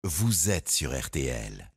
vous êtes sur RTL.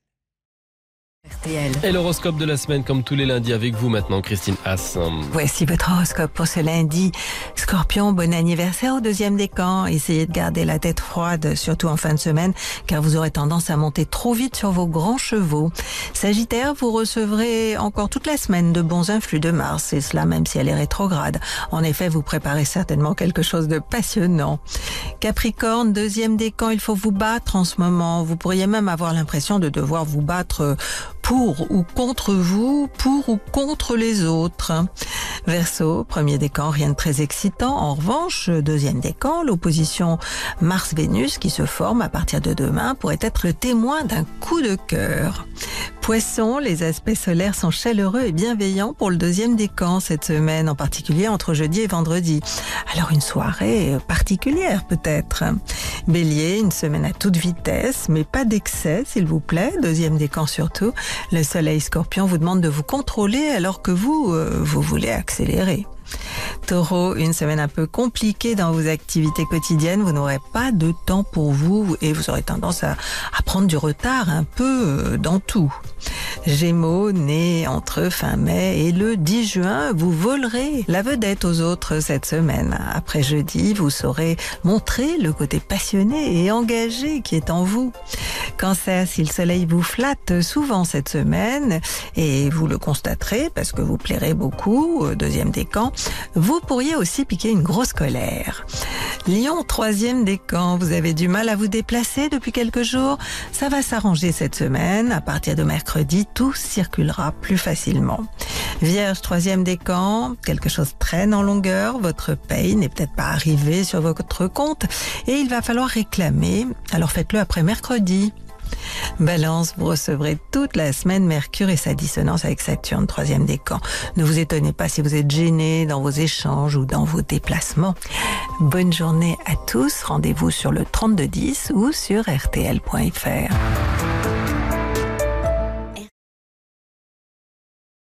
RTL. Et l'horoscope de la semaine, comme tous les lundis, avec vous maintenant, Christine Haas. Voici votre horoscope pour ce lundi. Scorpion, bon anniversaire au deuxième décan. Essayez de garder la tête froide, surtout en fin de semaine, car vous aurez tendance à monter trop vite sur vos grands chevaux. Sagittaire, vous recevrez encore toute la semaine de bons influx de Mars, et cela même si elle est rétrograde. En effet, vous préparez certainement quelque chose de passionnant. Capricorne, deuxième décan, il faut vous battre en ce moment. Vous pourriez même avoir l'impression de devoir vous battre pour ou contre vous, pour ou contre les autres. Verseau, premier décan, rien de très excitant. En revanche, deuxième décan, l'opposition Mars-Vénus qui se forme à partir de demain pourrait être le témoin d'un coup de cœur. Poisson, les aspects solaires sont chaleureux et bienveillants pour le deuxième décan cette semaine, en particulier entre jeudi et vendredi. Alors une soirée particulière peut-être. Bélier, une semaine à toute vitesse, mais pas d'excès s'il vous plaît, deuxième décan surtout. Le soleil Scorpion vous demande de vous contrôler alors que vous voulez accélérer. Taureau, une semaine un peu compliquée dans vos activités quotidiennes, vous n'aurez pas de temps pour vous et vous aurez tendance à prendre du retard un peu dans tout. Gémeaux, né entre fin mai et le 10 juin, vous volerez la vedette aux autres cette semaine. Après jeudi, vous saurez montrer le côté passionné et engagé qui est en vous. Cancer, si le soleil vous flatte souvent cette semaine, et vous le constaterez parce que vous plairez beaucoup, deuxième décan, vous pourriez aussi piquer une grosse colère. Lion, troisième décan, vous avez du mal à vous déplacer depuis quelques jours. Ça va s'arranger cette semaine. À partir de mercredi, tout circulera plus facilement. Vierge, troisième décan, quelque chose traîne en longueur. Votre paye n'est peut-être pas arrivée sur votre compte et il va falloir réclamer. Alors faites-le après mercredi. Balance, vous recevrez toute la semaine Mercure et sa dissonance avec Saturne, troisième décan. Ne vous étonnez pas si vous êtes gêné dans vos échanges ou dans vos déplacements. Bonne journée à tous, rendez-vous sur le 3210 ou sur rtl.fr.